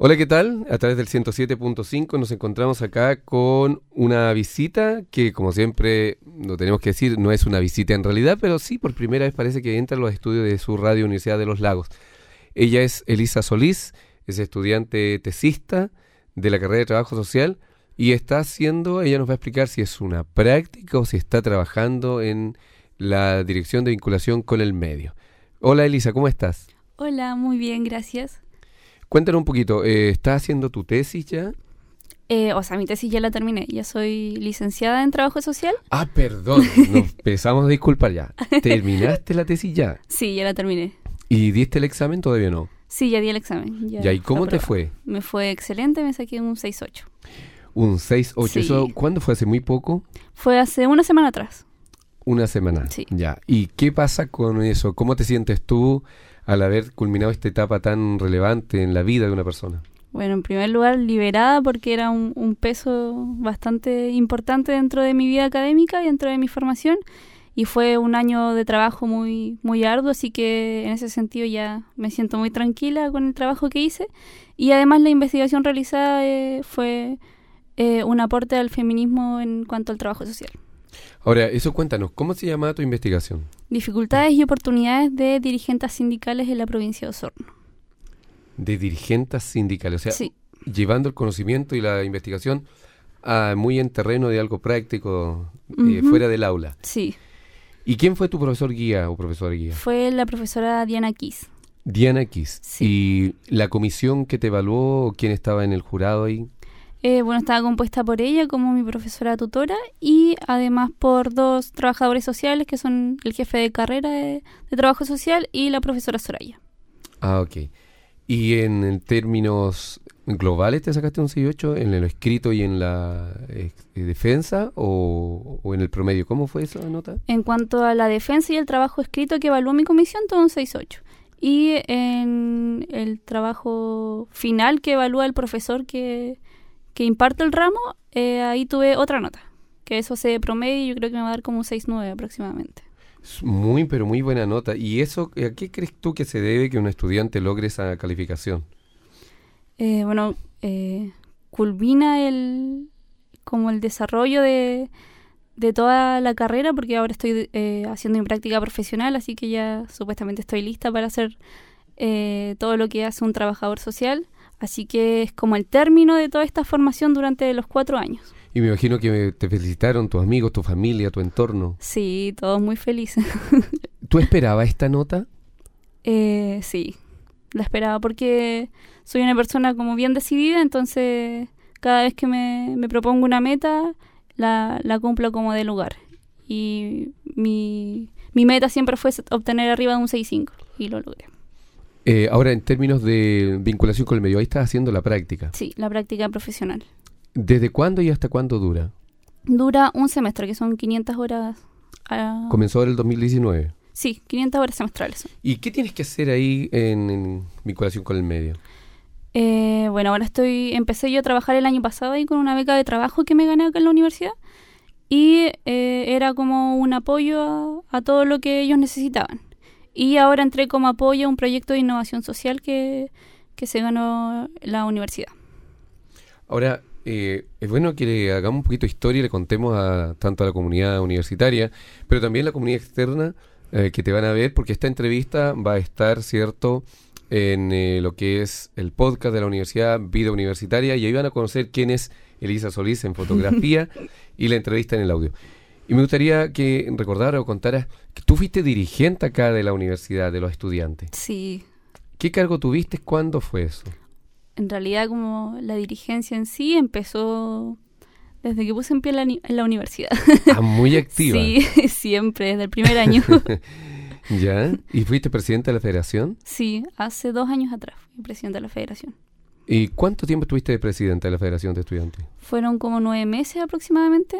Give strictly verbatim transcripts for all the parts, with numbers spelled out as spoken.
Hola, ¿qué tal? A través del ciento siete punto cinco nos encontramos acá con una visita que, como siempre, lo tenemos que decir, no es una visita en realidad, pero sí, por primera vez parece que entra a los estudios de su radio Universidad de los Lagos. Ella es Elisa Solís, es estudiante tesista de la carrera de Trabajo Social y está haciendo, ella nos va a explicar si es una práctica o si está trabajando en la Dirección de Vinculación con el Medio. Hola Elisa, ¿cómo estás? Hola, muy bien, gracias. Cuéntanos un poquito, eh, ¿estás haciendo tu tesis ya? Eh, o sea, mi tesis ya la terminé. Ya soy licenciada en Trabajo Social. Ah, perdón, nos empezamos a disculpar ya. ¿Terminaste la tesis ya? Sí, ya la terminé. ¿Y diste el examen? Todavía no. Sí, ya di el examen. Ya, ya ¿y cómo te aprobado. fue? Me fue excelente, me saqué un seis ocho. Un seis ocho, Sí. ¿eso cuándo fue? ¿Hace muy poco? Fue hace una semana atrás. Una semana. Sí. Ya. ¿Y qué pasa con eso? ¿Cómo te sientes tú al haber culminado esta etapa tan relevante en la vida de una persona? Bueno, en primer lugar, liberada porque era un, un peso bastante importante dentro de mi vida académica y dentro de mi formación. Y fue un año de trabajo muy, muy arduo, así que en ese sentido ya me siento muy tranquila con el trabajo que hice. Y además la investigación realizada eh, fue eh, un aporte al feminismo en cuanto al trabajo social. Ahora, eso cuéntanos, ¿cómo se llama tu investigación? Dificultades y oportunidades de dirigentes sindicales en la provincia de Osorno. De dirigentes sindicales, o sea, Sí. llevando el conocimiento y la investigación a, muy en terreno de algo práctico, eh, Ujú. fuera del aula. Sí, ¿Y quién fue tu profesor guía o profesora guía? fue la profesora Diana Kiss. Diana Kiss. Sí. ¿Y la comisión que te evaluó, quién estaba en el jurado ahí? Eh, bueno, estaba compuesta por ella como mi profesora tutora y además por dos trabajadores sociales que son el jefe de carrera de, de trabajo social y la profesora Soraya. Ah, ok. ¿Y en, en términos globales te sacaste un seis ocho en lo escrito y en la eh, defensa o, o en el promedio? ¿Cómo fue esa nota? En cuanto a la defensa y el trabajo escrito que evaluó mi comisión, todo un seis ocho. Y en el trabajo final que evalúa el profesor que, que imparte el ramo, eh, ahí tuve otra nota. Que eso se promedio y yo creo que me va a dar como un seis nueve aproximadamente. Es muy, pero muy buena nota. ¿Y eso, a qué crees tú que se debe que un estudiante logre esa calificación? Eh, bueno, eh, culmina el como el desarrollo de, de toda la carrera porque ahora estoy eh, haciendo mi práctica profesional, así que ya supuestamente estoy lista para hacer eh, todo lo que hace un trabajador social, así que es como el término de toda esta formación durante los cuatro años. Y me imagino que te felicitaron tus amigos, tu familia, tu entorno. Sí, todos muy felices. ¿Tú esperabas esta nota? eh, sí, la esperaba porque soy una persona como bien decidida, entonces cada vez que me, me propongo una meta, la, la cumplo como de lugar. Y mi, mi meta siempre fue obtener arriba de un seis cinco y lo logré. Eh, ahora, en términos de vinculación con el medio, ahí estás haciendo la práctica. Sí, la práctica profesional. ¿Desde cuándo y hasta cuándo dura? Dura un semestre, que son quinientas horas. Uh, Comenzó ahora el dos mil diecinueve. Sí, quinientas horas semestrales. ¿Y qué tienes que hacer ahí en, en vinculación con el medio? Eh, bueno, ahora estoy, empecé yo a trabajar el año pasado ahí con una beca de trabajo que me gané acá en la universidad y eh, era como un apoyo a, a todo lo que ellos necesitaban. Y ahora entré como apoyo a un proyecto de innovación social que, que se ganó la universidad. Ahora, eh, es bueno que le hagamos un poquito de historia y le contemos a, tanto a la comunidad universitaria, pero también a la comunidad externa eh, que te van a ver, porque esta entrevista va a estar, ¿cierto?, en eh, lo que es el podcast de la universidad, Vida Universitaria, y ahí van a conocer quién es Elisa Solís en fotografía y la entrevista en el audio. Y me gustaría que recordara o contara que tú fuiste dirigente acá de la universidad, de los estudiantes. Sí. ¿Qué cargo tuviste? ¿Cuándo fue eso? En realidad, como la dirigencia en sí empezó desde que puse en pie en la, en la universidad. Ah, muy activa. Sí, siempre, desde el primer año. ¿Ya? ¿Y fuiste presidente de la federación? Sí, hace dos años atrás fui presidenta de la federación. ¿Y cuánto tiempo estuviste de presidenta de la Federación de Estudiantes? Fueron como nueve meses aproximadamente,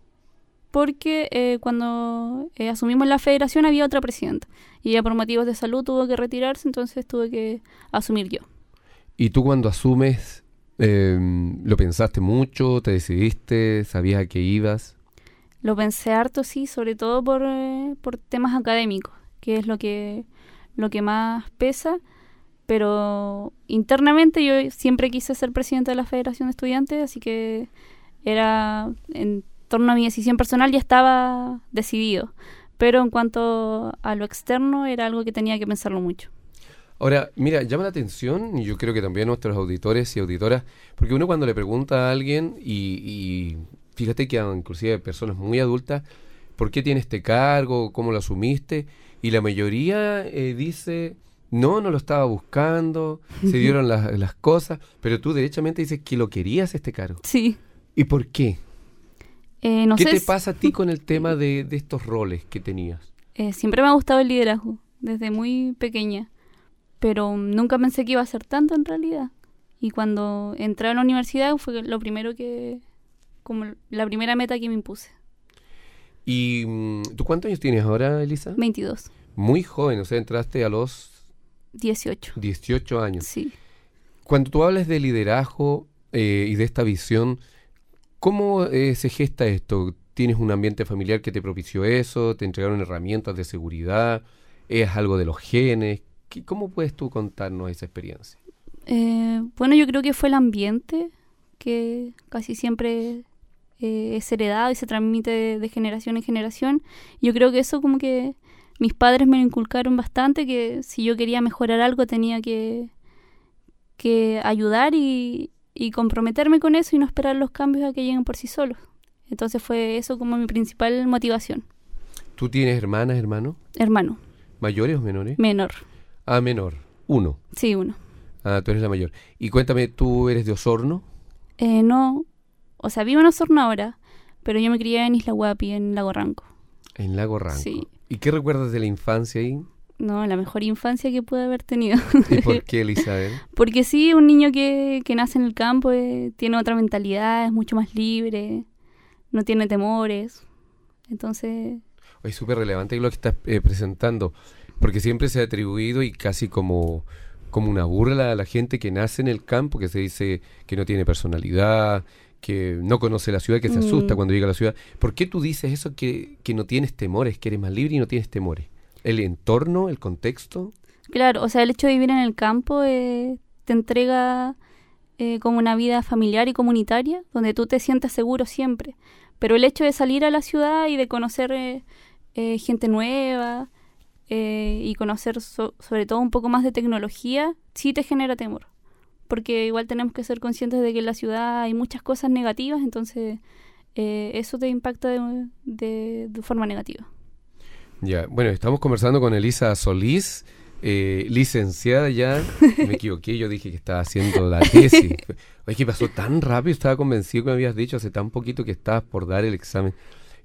porque eh, cuando eh, asumimos la federación había otra presidenta. Y ella por motivos de salud tuvo que retirarse, entonces tuve que asumir yo. ¿Y tú cuando asumes, eh, lo pensaste mucho, te decidiste, sabías a qué ibas? Lo pensé harto, sí, sobre todo por, eh, por temas académicos, que es lo que, lo que más pesa, pero internamente yo siempre quise ser presidenta de la Federación de Estudiantes, así que era en torno a mi decisión personal ya estaba decidido. Pero en cuanto a lo externo era algo que tenía que pensarlo mucho. Ahora, mira, llama la atención, y yo creo que también a nuestros auditores y auditoras, porque uno cuando le pregunta a alguien, y, y fíjate que a, inclusive a personas muy adultas, ¿por qué tienes este cargo? ¿Cómo lo asumiste? Y la mayoría eh, dice, no, no lo estaba buscando, se dieron las, las cosas, pero tú derechamente dices que lo querías este cargo. Sí. ¿Y por qué? Eh, no ¿Qué sé te si- pasa a ti con el tema de, de estos roles que tenías? Eh, siempre me ha gustado el liderazgo, desde muy pequeña, pero nunca pensé que iba a ser tanto en realidad. Y cuando entré a la universidad fue lo primero que, como la primera meta que me impuse. ¿Y mm, tú cuántos años tienes ahora, Elisa? veintidós, Muy joven, o sea, entraste a los dieciocho, dieciocho años. sí. Cuando tú hablas de liderazgo eh, y de esta visión, ¿cómo eh, se gesta esto? ¿Tienes un ambiente familiar que te propició eso? ¿Te entregaron herramientas de seguridad? ¿Es algo de los genes? ¿Qué- ¿Cómo puedes tú contarnos esa experiencia? Eh, bueno, yo creo que fue el ambiente que casi siempre eh, es heredado y se transmite de, de generación en generación. Yo creo que eso como que mis padres me lo inculcaron bastante, que si yo quería mejorar algo tenía que, que ayudar y, y comprometerme con eso y no esperar los cambios a que lleguen por sí solos. Entonces fue eso como mi principal motivación. ¿Tú tienes hermanas, hermanos? Hermano, ¿Mayores o menores? menor. Ah, menor. Uno. Sí, uno. Ah, tú eres la mayor. Y cuéntame, ¿tú eres de Osorno? Eh, no, o sea, vivo en Osorno ahora, pero yo me crié en Isla Huapi, en Lago Ranco. En Lago Ranco. Sí. ¿Y qué recuerdas de la infancia ahí? No, la mejor infancia que pude haber tenido. ¿Y por qué, Elizabeth? Porque sí, un niño que, que nace en el campo eh, tiene otra mentalidad, es mucho más libre, no tiene temores. Entonces, Es súper relevante lo que estás eh, presentando, porque siempre se ha atribuido y casi como, como una burla a la gente que nace en el campo, que se dice que no tiene personalidad, que no conoce la ciudad, que se Mm. asusta cuando llega a la ciudad. ¿Por qué tú dices eso, que, que no tienes temores, que eres más libre y no tienes temores? ¿El entorno, el contexto? claro, o sea, el hecho de vivir en el campo eh, te entrega eh, como una vida familiar y comunitaria, donde tú te sientes seguro siempre. Pero el hecho de salir a la ciudad y de conocer eh, eh, gente nueva eh, y conocer so- sobre todo un poco más de tecnología, sí te genera temor. Porque igual tenemos que ser conscientes de que en la ciudad hay muchas cosas negativas, entonces eh, eso te impacta de, de, de forma negativa. Ya, bueno, estamos conversando con Elisa Solís, eh, licenciada ya. Me equivoqué, yo dije que estaba haciendo la tesis. Es que pasó tan rápido, estaba convencido que me habías dicho hace tan poquito que estabas por dar el examen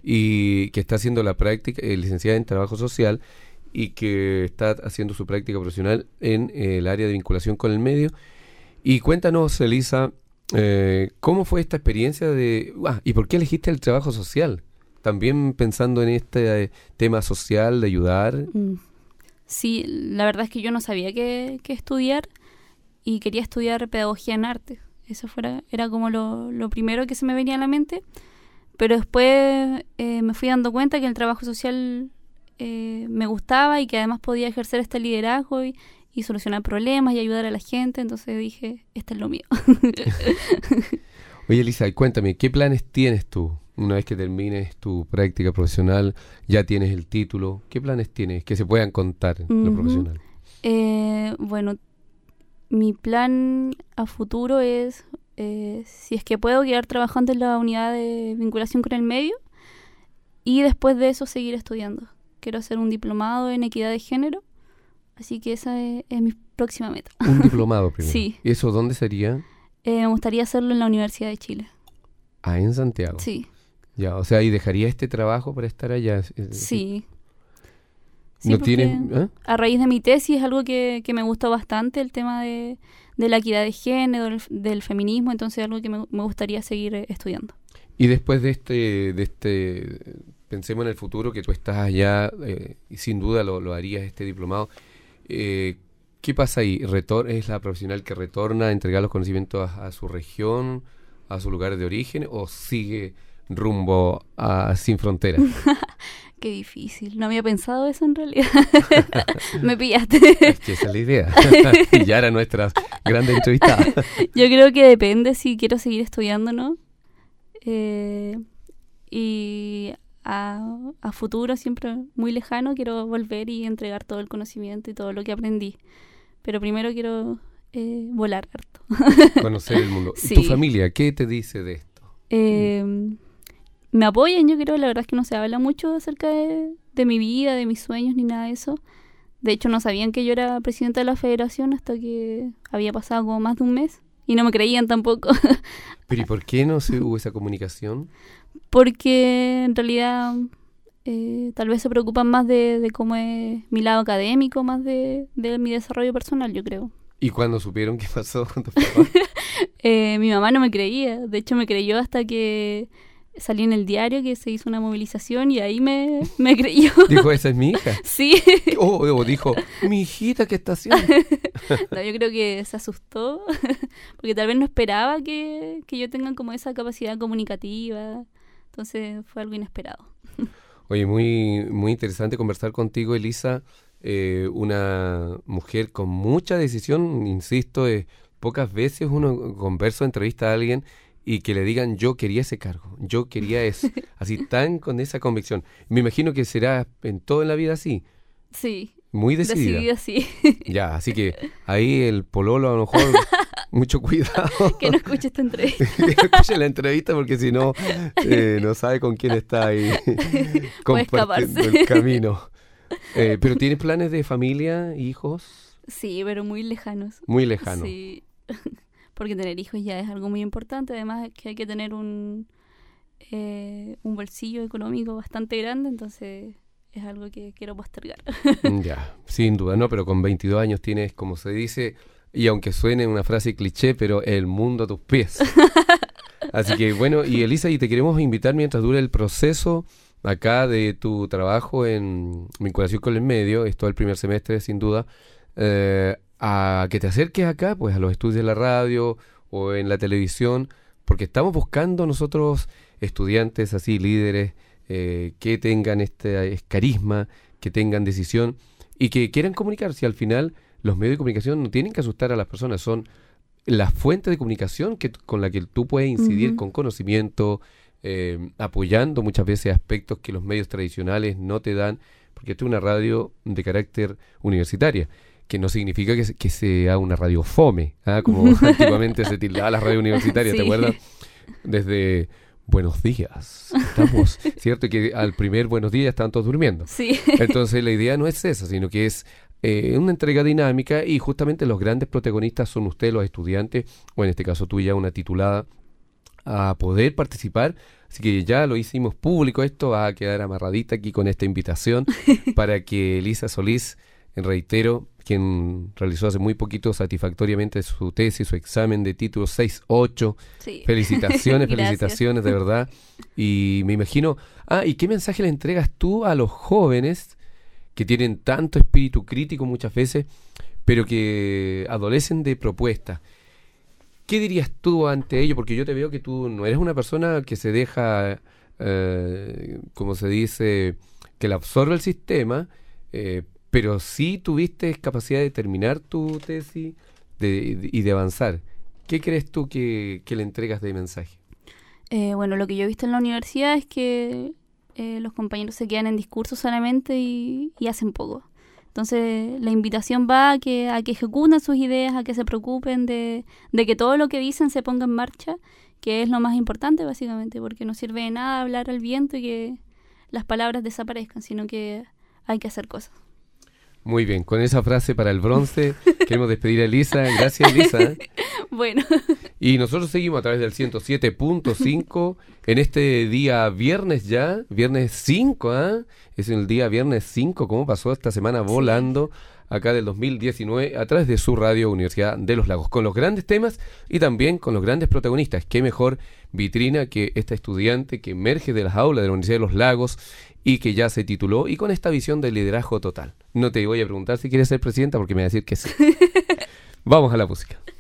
y que está haciendo la práctica, eh, licenciada en Trabajo Social, y que está haciendo su práctica profesional en eh, el área de vinculación con el medio. Y cuéntanos, Elisa, eh, ¿cómo fue esta experiencia de... Ah, ¿y por qué elegiste el trabajo social? También pensando en este eh, tema social de ayudar. Mm. Sí, la verdad es que yo no sabía qué, qué estudiar y quería estudiar pedagogía en arte. Eso fuera, era como lo, lo primero que se me venía a la mente. Pero después eh, me fui dando cuenta que el trabajo social eh, me gustaba y que además podía ejercer este liderazgo y, y solucionar problemas y ayudar a la gente. Entonces dije, este es lo mío. Oye, Elisa, y cuéntame, ¿qué planes tienes tú? Una vez que termines tu práctica profesional, ya tienes el título. ¿Qué planes tienes que se puedan contar en lo Ujú. profesional? Eh, bueno, mi plan a futuro es, eh, si es que puedo, quedar trabajando en la unidad de vinculación con el medio y después de eso seguir estudiando. Quiero hacer un diplomado en equidad de género, así que esa es, es mi próxima meta. Un diplomado primero. Sí. ¿Y eso dónde sería? Eh, me gustaría hacerlo en la Universidad de Chile. Ah, en Santiago. Sí, Ya, o sea, ¿y dejaría este trabajo para estar allá? Es- es- sí. Sí, ¿No porque tienes...? ¿eh? a raíz de mi tesis es algo que, que me gustó bastante, el tema de, de la equidad de género, del, del feminismo, entonces es algo que me, me gustaría seguir eh, estudiando. Y después de este, de este, pensemos en el futuro, que tú estás allá, eh, y sin duda lo, lo harías este diplomado. Eh, ¿Qué pasa ahí? Retor ¿Es la profesional que retorna a entregar los conocimientos a, a su región, a su lugar de origen, o sigue rumbo a Sin Fronteras? Qué difícil. No había pensado eso en realidad. Me pillaste. Es que esa es la idea. Y ya era nuestra grande entrevistada. Yo creo que depende si quiero seguir estudiando o no. Eh, y a, a futuro, siempre muy lejano, quiero volver y entregar todo el conocimiento y todo lo que aprendí. Pero primero quiero eh, volar harto. Conocer el mundo. Sí. ¿Tu familia qué te dice de esto? Eh, me apoyan, yo creo. La verdad es que no se habla mucho acerca de, de mi vida, de mis sueños, ni nada de eso. De hecho, no sabían que yo era presidenta de la federación hasta que había pasado como más de un mes. Y no me creían tampoco. ¿Pero y por qué no se hubo esa comunicación? Porque en realidad eh, tal vez se preocupan más de, de cómo es mi lado académico, más de, de mi desarrollo personal, yo creo. ¿Y cuándo supieron qué pasó con tus papás? eh, mi mamá no me creía. De hecho, me creyó hasta que salí en el diario que se hizo una movilización y ahí me, me creyó. Dijo, esa es mi hija. Sí. O oh, oh, dijo, mi hijita, ¿qué está haciendo? No, yo creo que se asustó porque tal vez no esperaba que, que yo tenga como esa capacidad comunicativa. Entonces fue algo inesperado. Oye, muy, muy interesante conversar contigo, Elisa. Eh, una mujer con mucha decisión, insisto, eh, pocas veces uno conversa o entrevista a alguien y que le digan yo quería ese cargo, yo quería eso, así tan con esa convicción. Me imagino que será en todo en la vida así. Sí. Muy decidida. Decidida, sí. Ya, así que ahí el pololo a lo mejor mucho cuidado. Que no escuche esta entrevista. Que no escuche la entrevista porque si no, eh, no sabe con quién está ahí compartiendo el camino. Eh, ¿Pero tienes planes de familia, hijos? Sí, pero muy lejanos. Muy lejanos. Sí, porque tener hijos ya es algo muy importante. Además es que hay que tener un, eh, un bolsillo económico bastante grande, entonces es algo que quiero postergar. Ya, sin duda, no, pero con veintidós años tienes, como se dice, y aunque suene una frase cliché, pero el mundo a tus pies. Así que bueno, y Elisa, y te queremos invitar mientras dure el proceso acá de tu trabajo en vinculación con el medio, esto el primer semestre sin duda, eh, a que te acerques acá pues a los estudios de la radio o en la televisión, porque estamos buscando nosotros estudiantes así, líderes, eh, que tengan este carisma, que tengan decisión y que quieran comunicarse. Al final los medios de comunicación no tienen que asustar a las personas, son la fuente de comunicación que, con la que tú puedes incidir uh-huh. con conocimiento, Eh, apoyando muchas veces aspectos que los medios tradicionales no te dan, porque esto es una radio de carácter universitaria, que no significa que, se, que sea una radio fome, ¿eh? Como antiguamente se tildaba la radio universitaria, sí. ¿Te acuerdas? Desde buenos días, estamos, ¿cierto? Que al primer buenos días están todos durmiendo. Sí. Entonces la idea no es esa, sino que es eh, una entrega dinámica y justamente los grandes protagonistas son ustedes, los estudiantes, o en este caso tú ya una titulada, a poder participar, así que ya lo hicimos público, esto va a quedar amarradita aquí con esta invitación para que Elisa Solís, reitero, quien realizó hace muy poquito satisfactoriamente su tesis, su examen de título seis ocho, sí. felicitaciones, felicitaciones de verdad, y me imagino, ah, ¿y qué mensaje le entregas tú a los jóvenes que tienen tanto espíritu crítico muchas veces, pero que adolecen de propuestas? ¿Qué dirías tú ante ello? Porque yo te veo que tú no eres una persona que se deja, eh, como se dice, que la absorbe el sistema, eh, pero sí tuviste capacidad de terminar tu tesis de, de, y de avanzar. ¿Qué crees tú que, que le entregas de mensaje? Eh, bueno, lo que yo he visto en la universidad es que eh, los compañeros se quedan en discursos solamente y, y hacen poco. Entonces, la invitación va a que, a que ejecuten sus ideas, a que se preocupen de, de que todo lo que dicen se ponga en marcha, que es lo más importante, básicamente, porque no sirve de nada hablar al viento y que las palabras desaparezcan, sino que hay que hacer cosas. Muy bien, con esa frase para el bronce queremos despedir a Elisa. Gracias, Elisa. Bueno. Y nosotros seguimos a través del ciento siete punto cinco en este día viernes ya, viernes cinco, ¿ah? ¿eh? Es el día viernes cinco, ¿cómo pasó esta semana volando? Sí. Acá del dos mil diecinueve, a través de su radio Universidad de los Lagos, con los grandes temas y también con los grandes protagonistas. Qué mejor vitrina que esta estudiante que emerge de las aulas de la Universidad de los Lagos y que ya se tituló y con esta visión de liderazgo total. No te voy a preguntar si quieres ser presidenta porque me va a decir que sí. Vamos a la música.